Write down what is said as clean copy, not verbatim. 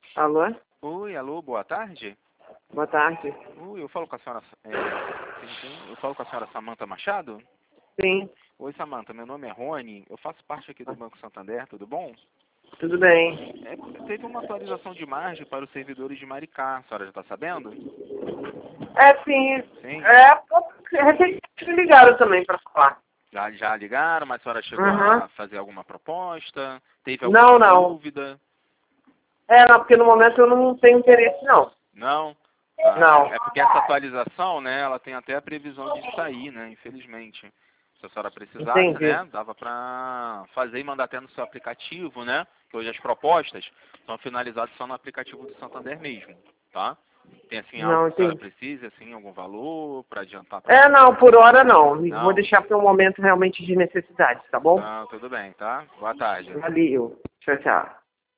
Alô? Oi, alô, boa tarde. Boa tarde. Oi, eu falo com a senhora, eu falo com a senhora Samanta Machado? Sim, Oi, Samanta, meu nome é Rony, eu faço parte aqui do Banco Santander, tudo bom? tudo bem. Teve uma atualização de margem para os servidores de Maricá, a senhora já está sabendo? Sim. Sim. Recentemente me ligaram também para falar. Já ligaram, mas a senhora chegou Uhum. a fazer alguma proposta? Teve Não, alguma não. dúvida? Não, porque no momento eu não tenho interesse, não. Não? Tá, Não. é porque essa atualização, né, ela tem até a previsão de sair, né, infelizmente. Se a senhora precisasse, Entendi. né, dava para fazer e mandar até no seu aplicativo, né, que hoje as propostas são finalizadas só no aplicativo do Santander mesmo, tá? Tem, assim, algo Não, que a senhora entendi. precise, assim, algum valor para adiantar para... Não, por hora não. Vou Não? deixar para um momento realmente de necessidade, tá bom? Não, tudo bem, tá? Boa tarde. Valeu. Tchau, tchau.